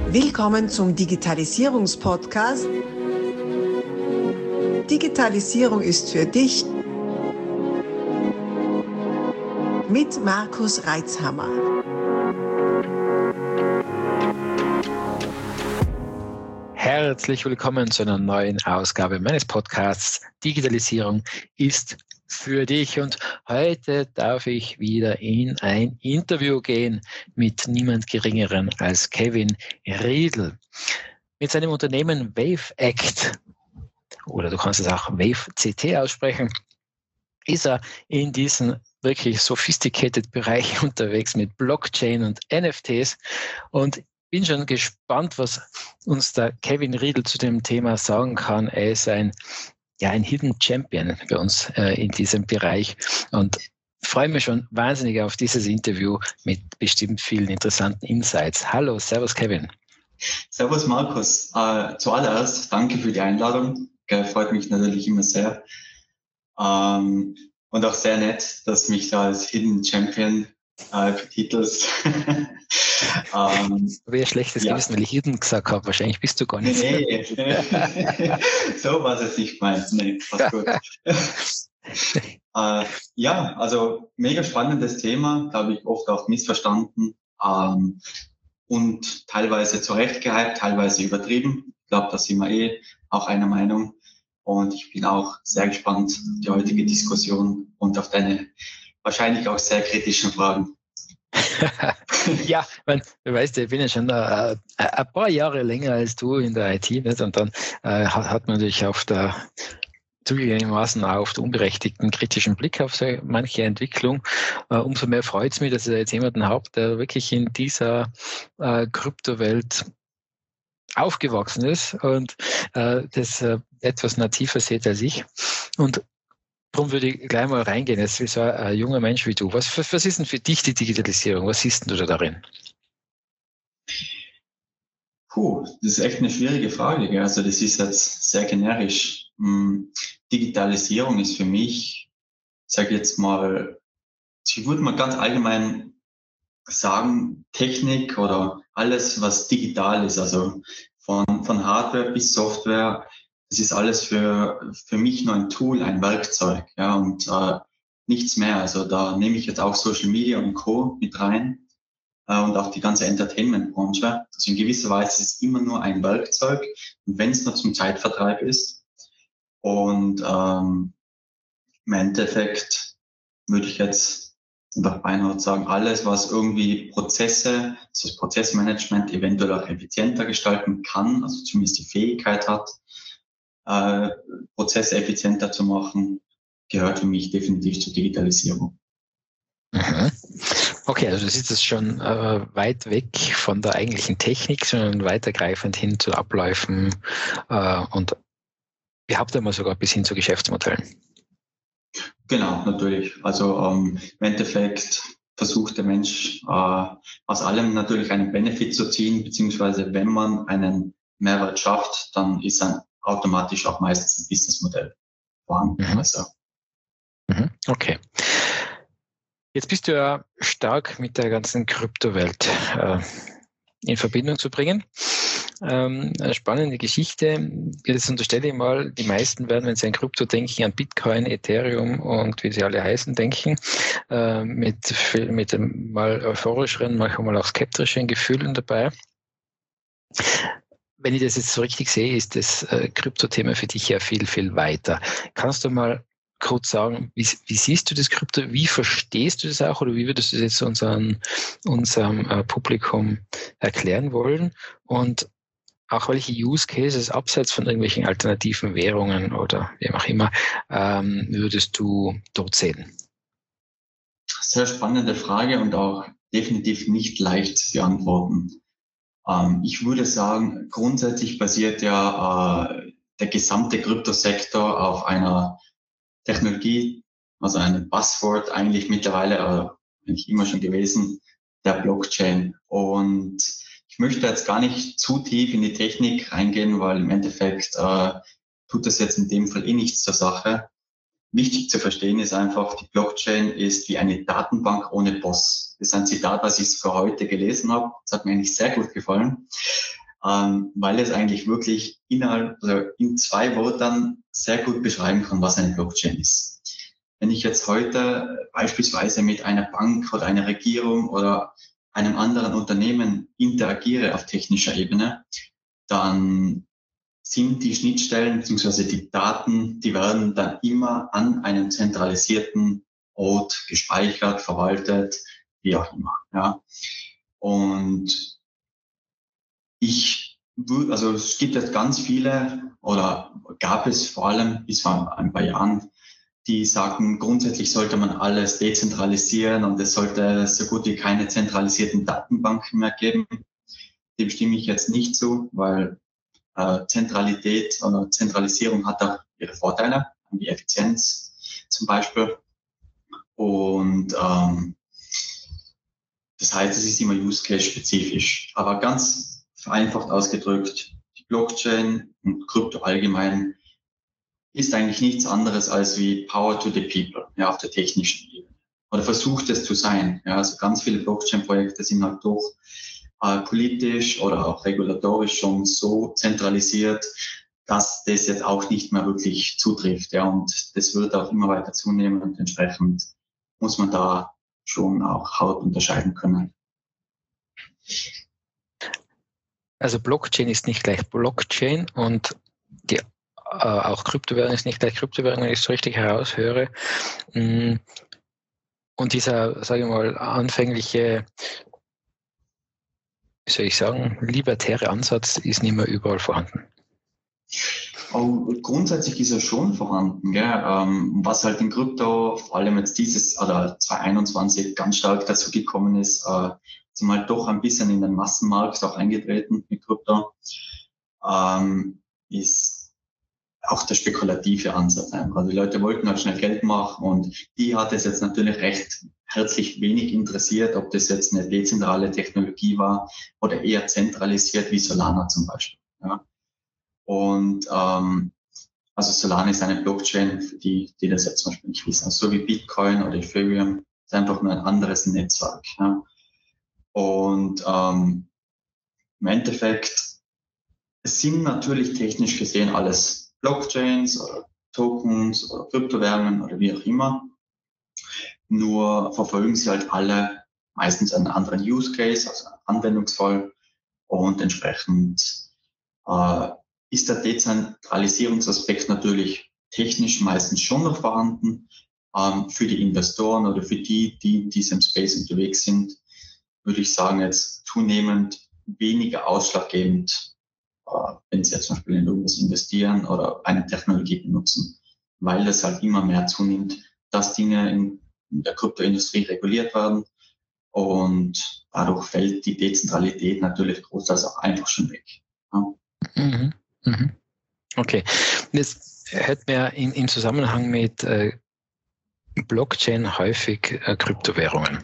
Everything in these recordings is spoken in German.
Willkommen zum Digitalisierungspodcast. Digitalisierung ist für dich mit Markus Reitzhammer. Herzlich willkommen zu einer neuen Ausgabe meines Podcasts Digitalisierung ist für dich. Und heute darf ich wieder in ein Interview gehen mit niemand Geringeren als Kevin Riedl. Mit seinem Unternehmen WaveAct, oder du kannst es auch WaveCT aussprechen, ist er in diesem wirklich sophisticated Bereich unterwegs mit Blockchain und NFTs. Und bin schon gespannt, was uns der Kevin Riedl zu dem Thema sagen kann. Er ist ein Hidden Champion bei uns in diesem Bereich und freue mich schon wahnsinnig auf dieses Interview mit bestimmt vielen interessanten Insights. Hallo, servus Kevin. Servus Markus. Zuallererst danke für die Einladung. Freut mich natürlich immer sehr. Und auch sehr nett, dass mich da als Hidden Champion betitelst. Wäre schlechtes Gewissen, weil ich Hidden gesagt habe. Wahrscheinlich bist du gar nicht. Nee. So war es nicht gemeint. Nee, passt gut. Also mega spannendes Thema, glaube ich, oft auch missverstanden und teilweise zurechtgehypt, teilweise übertrieben. Ich glaube, da sind wir auch einer Meinung. Und ich bin auch sehr gespannt auf die heutige Diskussion und auf deine wahrscheinlich auch sehr kritischen Fragen. Ja, du weißt, ich bin ja schon ein paar Jahre länger als du in der IT, nicht? Und dann hat man natürlich zugegebenermaßen auch auf den unberechtigten kritischen Blick auf so manche Entwicklung. Umso mehr freut es mich, dass ich jetzt jemanden habe, der wirklich in dieser Kryptowelt aufgewachsen ist und das etwas nativer sieht als ich. Und darum würde ich gleich mal reingehen, jetzt wie so ein junger Mensch wie du. Was ist denn für dich die Digitalisierung? Was siehst denn du da darin? Das ist echt eine schwierige Frage. Gell? Also das ist jetzt sehr generisch. Digitalisierung ist für mich, sage jetzt mal, ich würde mal ganz allgemein sagen, Technik oder alles, was digital ist, also von Hardware bis Software, das ist alles für mich nur ein Tool, ein Werkzeug, ja, und nichts mehr. Also da nehme ich jetzt auch Social Media und Co. mit rein und auch die ganze Entertainment-Branche. Also in gewisser Weise ist es immer nur ein Werkzeug, und wenn es nur zum Zeitvertreib ist. Und im Endeffekt würde ich jetzt einfach beinahe sagen, alles, was irgendwie Prozesse, also das Prozessmanagement eventuell auch effizienter gestalten kann, also zumindest die Fähigkeit hat, Prozesse effizienter zu machen, gehört für mich definitiv zur Digitalisierung. Mhm. Okay, also du siehst es schon weit weg von der eigentlichen Technik, sondern weitergreifend hin zu Abläufen und behaupte mal sogar bis hin zu Geschäftsmodellen. Genau, natürlich. Also im Endeffekt versucht der Mensch aus allem natürlich einen Benefit zu ziehen, beziehungsweise wenn man einen Mehrwert schafft, dann ist dann automatisch auch meistens ein Businessmodell vorhanden. Mhm. Okay. Jetzt bist du ja stark mit der ganzen Kryptowelt in Verbindung zu bringen. Eine spannende Geschichte. Jetzt unterstelle ich mal, die meisten werden, wenn sie an Krypto denken, an Bitcoin, Ethereum und wie sie alle heißen, denken, mit dem mal euphorischeren, manchmal auch skeptischeren Gefühlen dabei. Wenn ich das jetzt so richtig sehe, ist das Krypto-Thema für dich ja viel, viel weiter. Kannst du mal kurz sagen, wie siehst du das Krypto, wie verstehst du das auch oder wie würdest du das jetzt unserem Publikum erklären wollen und auch welche Use Cases abseits von irgendwelchen alternativen Währungen oder wie auch immer würdest du dort sehen? Sehr spannende Frage und auch definitiv nicht leicht zu beantworten. Ich würde sagen, grundsätzlich basiert ja der gesamte Kryptosektor auf einer Technologie, also ein Buzzword eigentlich mittlerweile, eigentlich immer schon gewesen, der Blockchain. Und ich möchte jetzt gar nicht zu tief in die Technik reingehen, weil im Endeffekt tut das jetzt in dem Fall nichts zur Sache. wichtig zu verstehen ist einfach, die Blockchain ist wie eine Datenbank ohne Boss. Das ist ein Zitat, was ich für heute gelesen habe. Das hat mir eigentlich sehr gut gefallen, weil es eigentlich wirklich in 2 Wörtern sehr gut beschreiben kann, was eine Blockchain ist. Wenn ich jetzt heute beispielsweise mit einer Bank oder einer Regierung oder einem anderen Unternehmen interagiere auf technischer Ebene, dann sind die Schnittstellen bzw. die Daten, die werden dann immer an einem zentralisierten Ort gespeichert, verwaltet, wie auch immer. Ja. Und also es gibt jetzt ganz viele oder gab es vor allem bis vor ein paar Jahren, die sagen, grundsätzlich sollte man alles dezentralisieren und es sollte so gut wie keine zentralisierten Datenbanken mehr geben. Dem stimme ich jetzt nicht zu, weil Zentralität oder Zentralisierung hat auch ihre Vorteile, wie Effizienz zum Beispiel. Und das heißt, es ist immer Use-Case-spezifisch. Aber ganz vereinfacht ausgedrückt, die Blockchain und Krypto allgemein ist eigentlich nichts anderes als wie Power to the People, ja, auf der technischen Ebene. Oder versucht es zu sein. Ja, also ganz viele Blockchain-Projekte sind halt doch politisch oder auch regulatorisch schon so zentralisiert, dass das jetzt auch nicht mehr wirklich zutrifft. Ja, und das wird auch immer weiter zunehmen und entsprechend muss man da schon auch hart unterscheiden können. Also Blockchain ist nicht gleich Blockchain und die auch Kryptowährung ist nicht gleich Kryptowährung, wenn ich es richtig heraushöre. Und dieser, sage ich mal, anfängliche, wie soll ich sagen, libertäre Ansatz ist nicht mehr überall vorhanden. Grundsätzlich ist er schon vorhanden, gell? Was halt in Krypto, vor allem jetzt 2021 ganz stark dazu gekommen ist, sind halt doch ein bisschen in den Massenmarkt auch eingetreten mit Krypto, ist auch der spekulative Ansatz einfach. Also die Leute wollten halt schnell Geld machen und die hat es jetzt natürlich recht herzlich wenig interessiert, ob das jetzt eine dezentrale Technologie war oder eher zentralisiert wie Solana zum Beispiel. Ja. Und also Solana ist eine Blockchain, für die das jetzt zum Beispiel nicht wissen. Also so wie Bitcoin oder Ethereum ist einfach nur ein anderes Netzwerk. Ja. Und im Endeffekt, es sind natürlich technisch gesehen alles Blockchains oder Tokens oder Kryptowährungen oder wie auch immer. Nur verfolgen sie halt alle meistens einen anderen Use Case, also einen Anwendungsfall. Und entsprechend ist der Dezentralisierungsaspekt natürlich technisch meistens schon noch vorhanden. Für die Investoren oder für die in diesem Space unterwegs sind, würde ich sagen, jetzt zunehmend weniger ausschlaggebend, wenn sie jetzt zum Beispiel in irgendwas investieren oder eine Technologie benutzen, weil das halt immer mehr zunimmt, dass Dinge in der Kryptoindustrie reguliert werden und dadurch fällt die Dezentralität natürlich großteils auch einfach schon weg. Ja. Mhm. Mhm. Okay, das hört mir im Zusammenhang mit Blockchain häufig Kryptowährungen.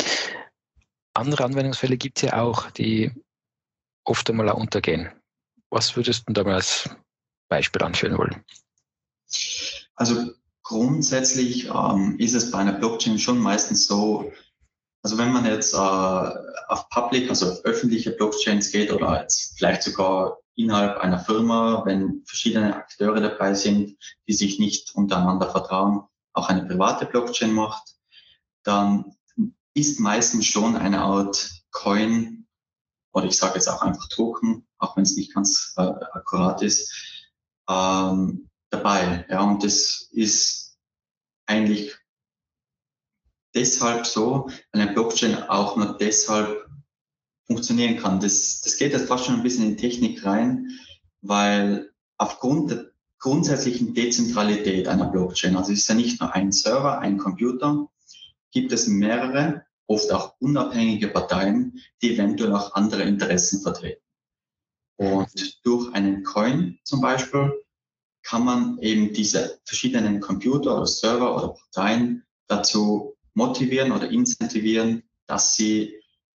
Andere Anwendungsfälle gibt es ja auch, die oft einmal auch untergehen. Was würdest du da mal als Beispiel anführen wollen? Also grundsätzlich ist es bei einer Blockchain schon meistens so, also wenn man jetzt auf Public, also auf öffentliche Blockchains geht oder jetzt vielleicht sogar innerhalb einer Firma, wenn verschiedene Akteure dabei sind, die sich nicht untereinander vertrauen, auch eine private Blockchain macht, dann ist meistens schon eine Art Coin oder ich sage jetzt auch einfach Token, auch wenn es nicht ganz akkurat ist, dabei. Ja, und das ist eigentlich deshalb so, weil eine Blockchain auch nur deshalb funktionieren kann. Das geht jetzt fast schon ein bisschen in Technik rein, weil aufgrund der grundsätzlichen Dezentralität einer Blockchain, also es ist ja nicht nur ein Server, ein Computer, gibt es mehrere, oft auch unabhängige Parteien, die eventuell auch andere Interessen vertreten. Und durch einen Coin zum Beispiel kann man eben diese verschiedenen Computer oder Server oder Parteien dazu motivieren oder incentivieren, dass sie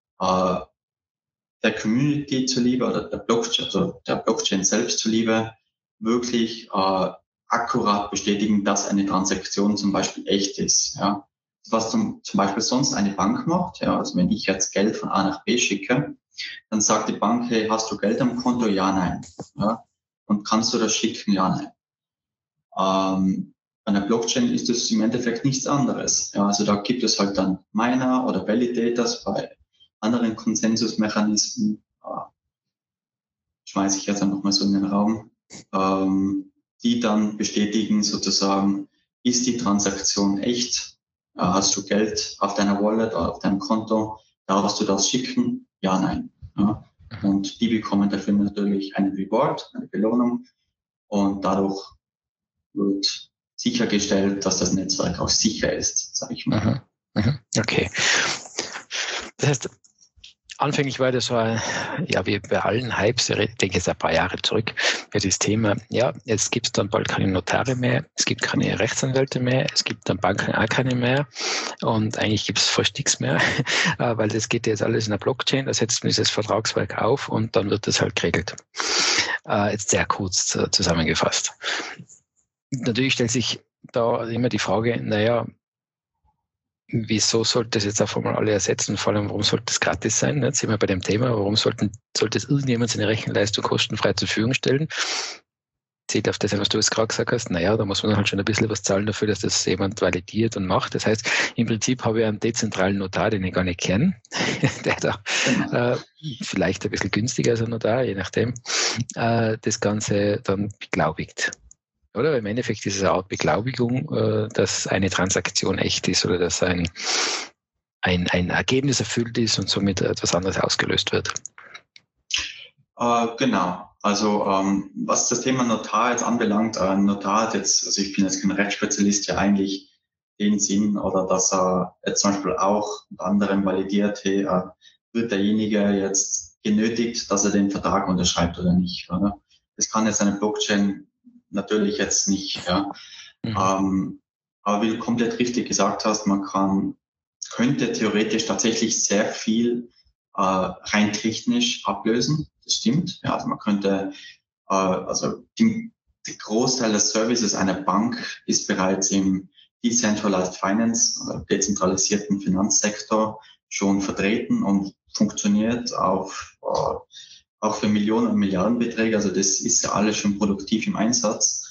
der Community zuliebe oder der Blockchain selbst zuliebe wirklich akkurat bestätigen, dass eine Transaktion zum Beispiel echt ist. Ja. Was zum Beispiel sonst eine Bank macht, ja, also wenn ich jetzt Geld von A nach B schicke, dann sagt die Bank, hey, hast du Geld am Konto? Ja, nein. Ja. Und kannst du das schicken? Ja, nein. Bei einer Blockchain ist das im Endeffekt nichts anderes. Ja, also da gibt es halt dann Miner oder Validators bei anderen Konsensusmechanismen. Schmeiße ich jetzt einfach mal so in den Raum, die dann bestätigen sozusagen, ist die Transaktion echt? Hast du Geld auf deiner Wallet oder auf deinem Konto? Darfst du das schicken? Ja, nein. Ja. Und die bekommen dafür natürlich einen Reward, eine Belohnung. Und dadurch wird sichergestellt, dass das Netzwerk auch sicher ist, sage ich mal. Okay. Das heißt, anfänglich war das so, wie bei allen Hypes, ich denke jetzt ein paar Jahre zurück, für das Thema, ja, jetzt gibt es dann bald keine Notare mehr, es gibt keine Rechtsanwälte mehr, es gibt dann Banken auch keine mehr und eigentlich gibt es fast nichts mehr, weil das geht jetzt alles in der Blockchain, da setzt man dieses Vertragswerk auf und dann wird das halt geregelt. Jetzt sehr kurz zusammengefasst. Natürlich stellt sich da immer die Frage, wieso sollte das jetzt auf einmal alle ersetzen? Vor allem, warum sollte das gratis sein? Jetzt sind wir bei dem Thema, warum sollte es irgendjemand seine Rechenleistung kostenfrei zur Verfügung stellen? Zählt auf das, was du jetzt gerade gesagt hast, da muss man halt schon ein bisschen was zahlen dafür, dass das jemand validiert und macht. Das heißt, im Prinzip habe ich einen dezentralen Notar, den ich gar nicht kenne, der da vielleicht ein bisschen günstiger als ein Notar, je nachdem, das Ganze dann beglaubigt. Oder im Endeffekt ist es eine Art Beglaubigung, dass eine Transaktion echt ist oder dass ein Ergebnis erfüllt ist und somit etwas anderes ausgelöst wird. Genau. Also was das Thema Notar jetzt anbelangt, Notar hat jetzt, also ich bin jetzt kein Rechtsspezialist, ja eigentlich den Sinn oder dass er jetzt zum Beispiel auch unter anderem validiert, hey, wird derjenige jetzt genötigt, dass er den Vertrag unterschreibt oder nicht. Oder? Das kann jetzt eine Blockchain natürlich jetzt nicht. Ja. Aber wie du komplett richtig gesagt hast, könnte theoretisch tatsächlich sehr viel rein technisch ablösen. Das stimmt. Ja, also man könnte, der Großteil des Services einer Bank ist bereits im Decentralized Finance, dezentralisierten Finanzsektor schon vertreten und funktioniert auch für Millionen und Milliardenbeträge. Also das ist ja alles schon produktiv im Einsatz.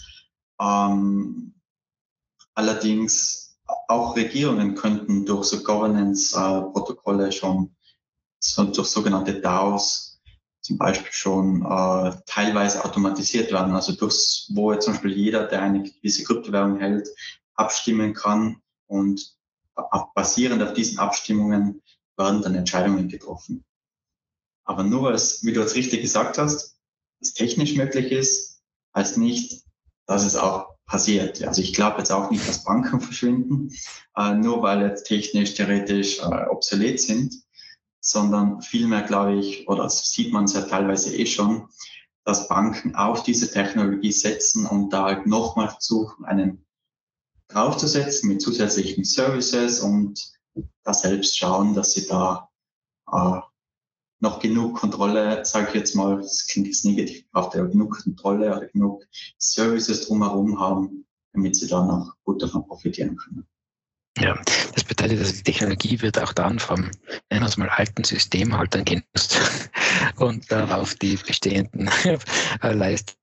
Allerdings auch Regierungen könnten durch so Governance-Protokolle schon durch sogenannte DAOs zum Beispiel schon teilweise automatisiert werden. Also wo jetzt zum Beispiel jeder, der eine gewisse Kryptowährung hält, abstimmen kann und basierend auf diesen Abstimmungen werden dann Entscheidungen getroffen. Aber nur wie du es richtig gesagt hast, es technisch möglich ist, heißt nicht, dass es auch passiert. Also ich glaube jetzt auch nicht, dass Banken verschwinden, nur weil jetzt technisch, theoretisch obsolet sind, sondern vielmehr glaube ich, oder das sieht man es ja teilweise schon, dass Banken auf diese Technologie setzen und da halt nochmal versuchen, einen draufzusetzen mit zusätzlichen Services und da selbst schauen, dass sie da noch genug Kontrolle, sage ich jetzt mal, das klingt jetzt negativ, braucht ja genug Kontrolle oder genug Services drumherum haben, damit sie da noch gut davon profitieren können. Ja, das bedeutet, dass die Technologie wird auch dann vom alten System halt dann genutzt und darauf die bestehenden Leistungen.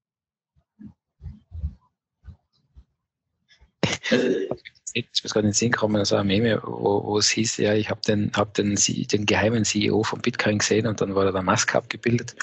Jetzt ist gerade in den Sinn gekommen, also ein Meme, wo es hieß, ja, ich habe den geheimen CEO von Bitcoin gesehen und dann war der Musk abgebildet.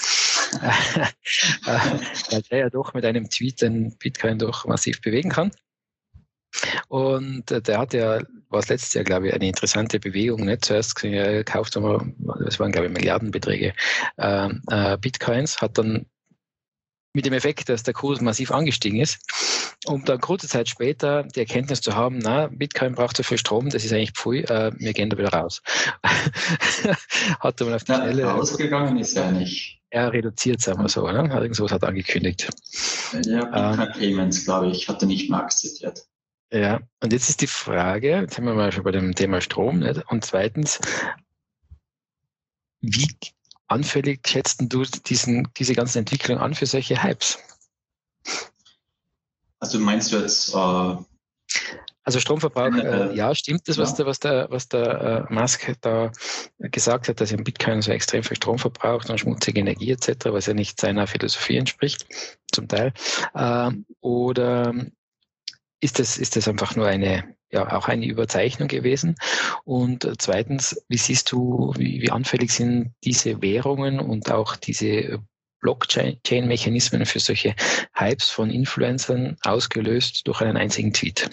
Weil der ja doch mit einem Tweet den Bitcoin doch massiv bewegen kann. Und der hat ja, war es letztes Jahr, glaube ich, eine interessante Bewegung. Nicht? Zuerst gekauft, das waren, glaube ich, Milliardenbeträge Bitcoins, hat dann mit dem Effekt, dass der Kurs massiv angestiegen ist, um dann kurze Zeit später die Erkenntnis zu haben, Bitcoin braucht so viel Strom, das ist eigentlich pfui, wir gehen da wieder raus. Hat man auf die Schnelle... Rausgegangen ist er nicht. Er reduziert, sagen wir so, ne? Irgendwas hat angekündigt. Ja, Bitcoin Payments, glaube ich, hat er nicht mehr akzeptiert. Ja, und jetzt ist die Frage, jetzt sind wir mal schon bei dem Thema Strom, nicht? Und zweitens, wie anfällig schätzt du diese ganzen Entwicklungen an für solche Hypes? Also meinst du jetzt also Stromverbrauch, ja, stimmt das, was der Musk da gesagt hat, dass ein Bitcoin so extrem viel Strom verbraucht und schmutzige Energie etc., was ja nicht seiner Philosophie entspricht, zum Teil. Oder ist das einfach nur auch eine Überzeichnung gewesen? Und zweitens, wie siehst du, wie anfällig sind diese Währungen und auch diese Blockchain-Mechanismen für solche Hypes von Influencern ausgelöst durch einen einzigen Tweet?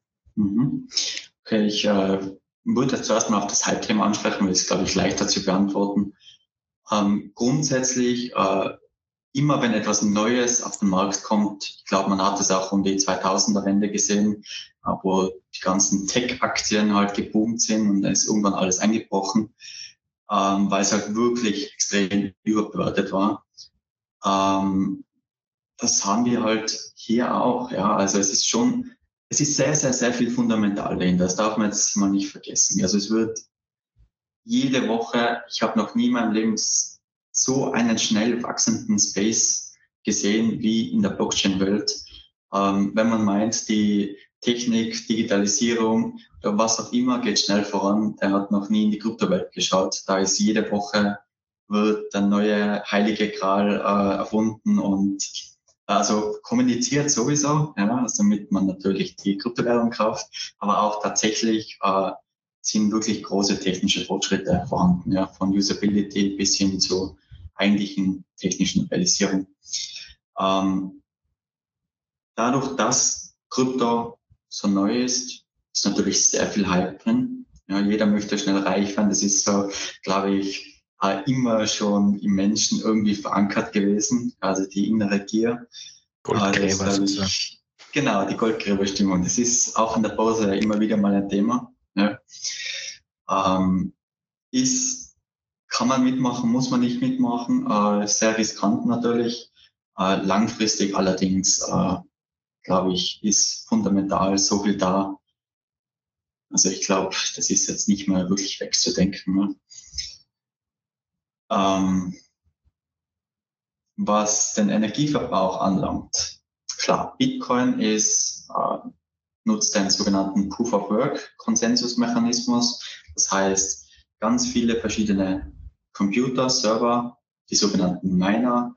Okay, ich würde zuerst mal auf das Hype-Thema ansprechen, weil es, glaube ich, leichter zu beantworten. Grundsätzlich, immer wenn etwas Neues auf den Markt kommt, ich glaube, man hat es auch um die 2000er-Wende gesehen, wo die ganzen Tech-Aktien halt geboomt sind und dann ist irgendwann alles eingebrochen, weil es halt wirklich extrem überbewertet war. Das haben wir halt hier auch, ja. Also es ist sehr, sehr, sehr viel fundamental dahinter. Das darf man jetzt mal nicht vergessen. Also es wird jede Woche, ich habe noch nie in meinem Leben so einen schnell wachsenden Space gesehen wie in der Blockchain-Welt. Wenn man meint, die Technik, Digitalisierung oder was auch immer geht schnell voran, der hat noch nie in die Kryptowelt geschaut. Da ist jede Woche wird der neue heilige Gral erfunden und also kommuniziert sowieso, ja, also damit man natürlich die Kryptowährung kauft, aber auch tatsächlich sind wirklich große technische Fortschritte vorhanden, ja, von Usability bis hin zu eigentlichen technischen Realisierung. Dadurch, dass Krypto so neu ist natürlich sehr viel Hype drin. Ja, jeder möchte schnell reich werden. Das ist so, glaube ich, immer schon im Menschen irgendwie verankert gewesen. Also die innere Gier. Goldgräber sozusagen. Genau, die Goldgräberstimmung. Das ist auch in der Börse immer wieder mal ein Thema. Ja. Kann man mitmachen, muss man nicht mitmachen. Sehr riskant natürlich. Langfristig allerdings, glaube ich, ist fundamental so viel da. Also ich glaube, das ist jetzt nicht mehr wirklich wegzudenken. Ne? Was den Energieverbrauch anlangt, klar, Bitcoin nutzt einen sogenannten Proof-of-Work-Konsensusmechanismus. Das heißt, ganz viele verschiedene Computer, Server, die sogenannten Miner,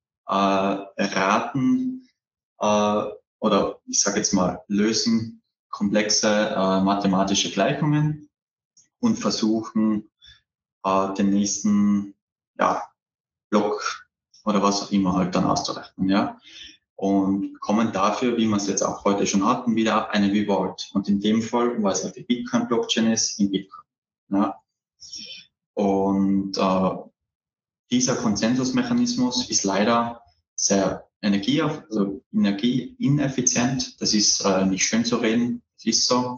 raten oder ich sage jetzt mal, lösen komplexe mathematische Gleichungen und versuchen, den nächsten Block oder was auch immer halt dann auszurechnen. Ja? Und bekommen dafür, wie wir es jetzt auch heute schon hatten, wieder eine Reward. Und in dem Fall, weil es halt die Bitcoin-Blockchain ist, in Bitcoin. Ja? Und dieser Konsensusmechanismus ist leider sehr energieineffizient. Das ist nicht schön zu reden, das ist so.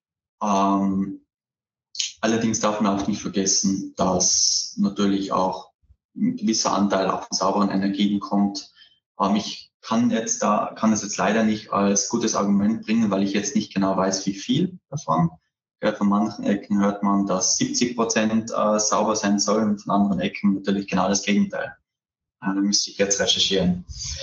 Allerdings darf man auch nicht vergessen, dass natürlich auch ein gewisser Anteil auch von sauberen Energien kommt. Ich kann es jetzt leider nicht als gutes Argument bringen, weil ich jetzt nicht genau weiß, wie viel davon. Von manchen Ecken hört man, dass 70% sauber sein sollen, von anderen Ecken natürlich genau das Gegenteil. Da müsste ich jetzt recherchieren.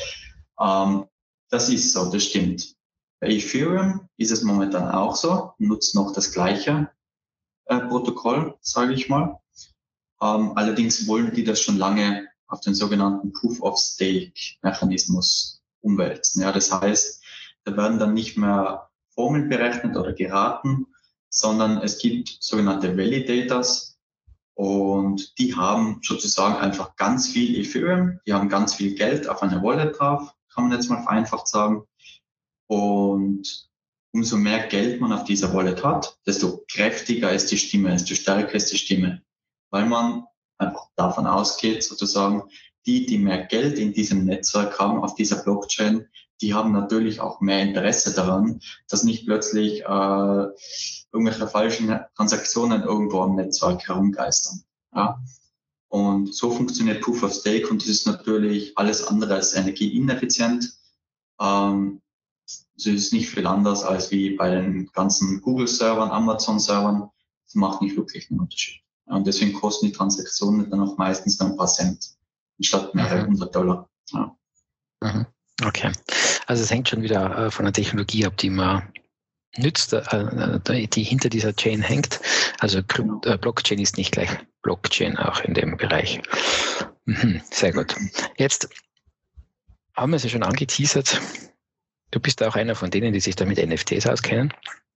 Das ist so, das stimmt. Bei Ethereum ist es momentan auch so, nutzt noch das gleiche Protokoll, sage ich mal. Allerdings wollen die das schon lange auf den sogenannten Proof-of-Stake-Mechanismus umwälzen. Ja, das heißt, da werden dann nicht mehr Formeln berechnet oder geraten, sondern es gibt sogenannte Validators und die haben sozusagen einfach ganz viel Ethereum, die haben ganz viel Geld auf einer Wallet drauf, kann man jetzt mal vereinfacht sagen. Und umso mehr Geld man auf dieser Wallet hat, desto kräftiger ist die Stimme, desto stärker ist die Stimme. Weil man einfach davon ausgeht, sozusagen, die mehr Geld in diesem Netzwerk haben, auf dieser Blockchain, die haben natürlich auch mehr Interesse daran, dass nicht plötzlich irgendwelche falschen Transaktionen irgendwo am Netzwerk herumgeistern. Ja? Und so funktioniert Proof of Stake und das ist natürlich alles andere als energieineffizient. Es ist nicht viel anders als wie bei den ganzen Google-Servern, Amazon-Servern. Das macht nicht wirklich einen Unterschied. Und deswegen kosten die Transaktionen dann auch meistens ein paar Cent, anstatt mehrere $100. Ja. Okay. Also es hängt schon wieder von der Technologie ab, die man nützt, die hinter dieser Chain hängt. Also Blockchain ist nicht gleich Blockchain auch in dem Bereich. Sehr gut. Jetzt haben wir es ja schon angeteasert. Du bist auch einer von denen, die sich da mit NFTs auskennen.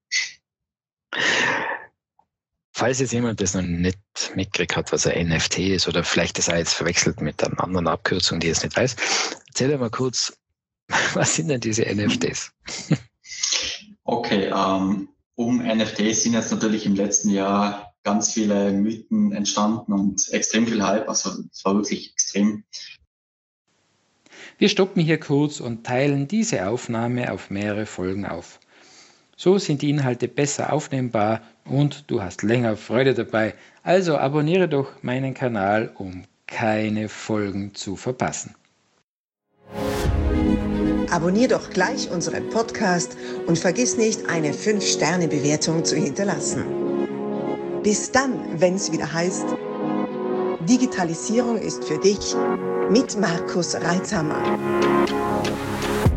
Falls jetzt jemand das noch nicht mitgekriegt hat, was ein NFT ist, oder vielleicht das auch jetzt verwechselt mit einer anderen Abkürzung, die es nicht weiß, erzähl dir mal kurz, was sind denn diese NFTs? Okay, um NFTs sind jetzt natürlich im letzten Jahr ganz viele Mythen entstanden und extrem viel Hype, also es war wirklich extrem. Wir stoppen hier kurz und teilen diese Aufnahme auf mehrere Folgen auf. So sind die Inhalte besser aufnehmbar und du hast länger Freude dabei. Also abonniere doch meinen Kanal, um keine Folgen zu verpassen. Abonnier doch gleich unseren Podcast und vergiss nicht, eine 5-Sterne-Bewertung zu hinterlassen. Bis dann, wenn es wieder heißt, Digitalisierung ist für dich mit Markus Reitzhammer.